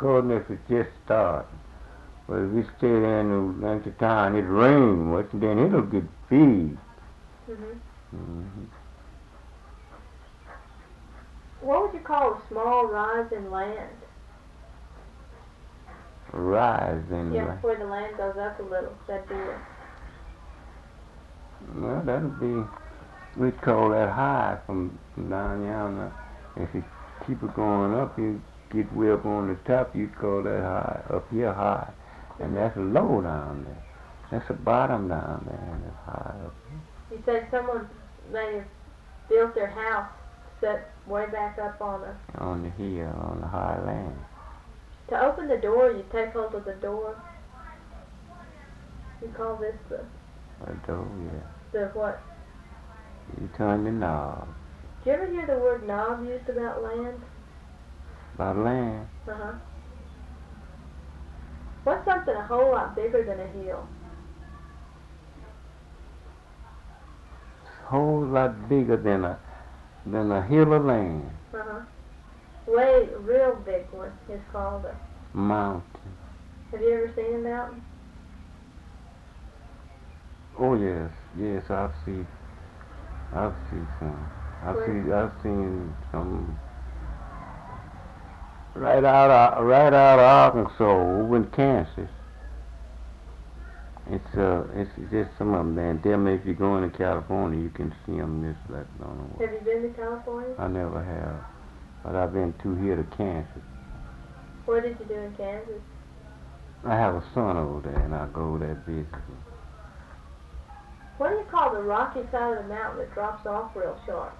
cold enough to just start. But if we stay there in the town, it rain much, and then it'll get big. Mm-hmm. What would you call a small rise in land? Rise in Yeah, land. where the land goes up a little. That'd be it. Well, that'll be, we'd call that high from down yonder. If you keep it going up, you get way up on the top, you'd call that high. Up here high. And that's low down there. That's the bottom down there, and it's high up here. You say someone may have built their house set way back up on the hill, on the high land. To open the door, you take hold of the door. You call this the Door, yeah. the what? You turn the knob. Do you ever hear the word knob used about land? About land. Uh-huh. What's something a whole lot bigger than a hill? A whole lot bigger than a hill of land. Uh-huh. Way, real big one is called a Mountain. Have you ever seen a mountain? Oh yes, yes, I've seen some. I've seen some right out of Arkansas, over in Kansas. It's just some of them there. Then if you go into California, you can see them this like I don't know what. Have you been to California? I never have, but I've been to here to Kansas. What did you do in Kansas? I have a son over there, and I go there visiting. What do you call the rocky side of the mountain that drops off real sharp?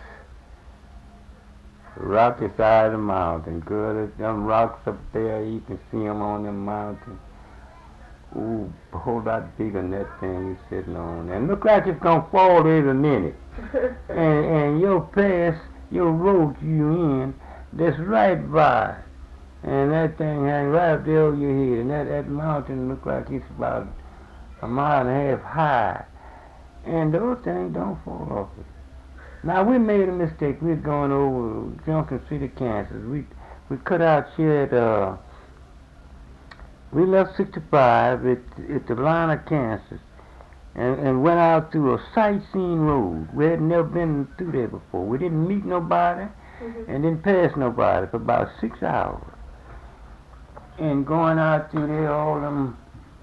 The rocky side of the mountain, good. Them rocks up there, you can see them on the mountain. Ooh, a whole lot bigger than that thing you're sitting on. And look like it's gonna fall in a minute. and your path, your road you in, that's right by. And that thing hang right up there over your head. And that mountain look like it's about a mile and a half high. And those things don't fall off it. Now we made a mistake. We're going over Junction City, Kansas. We cut out here at we left 65 at the line of Kansas and went out through a sightseeing road. We had never been through there before. We didn't meet nobody and didn't pass nobody for about 6 hours. And going out through there, all them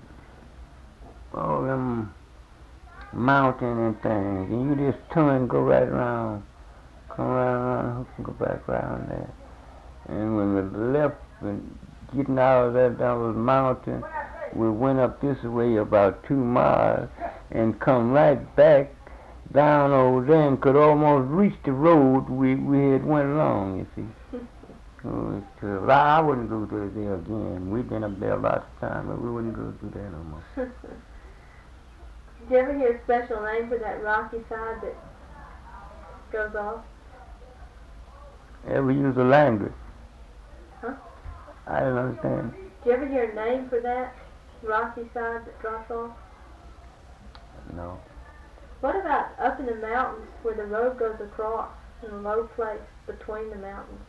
mountain and things, and you just turn and go right around, come right around, and go back around there. And when we left and getting out of that mountain, we went up this way about 2 miles and come right back down over there and could almost reach the road we had went along, you see. I wouldn't go through there again. We've been up there lots of times, but we wouldn't go through there no more. Did you ever hear a special name for that rocky side that goes off? Ever use a language? Huh? I don't understand. Did you ever hear a name for that rocky side that drops off? No. What about up in the mountains where the road goes across in a low place between the mountains?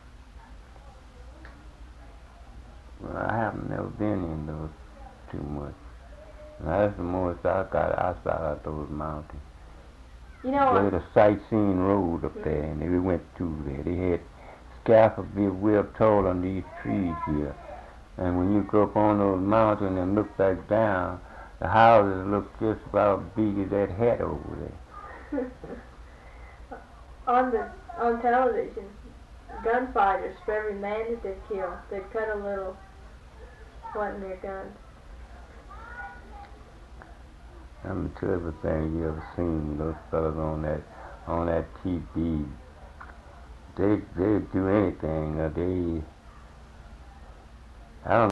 Well, I haven't never been in those too much. That's the most I got outside of those mountains. You know, they had a sightseeing road up there, and we went through there. They had scaffold way up tall on these trees here. And when you go up on those mountains and look back down, the houses look just about big as that hat over there. on television, gunfighters, for every man that they kill, they cut a little what in their guns. I'm the terrible thing you ever seen. Those fellas on that TV. They do anything. I don't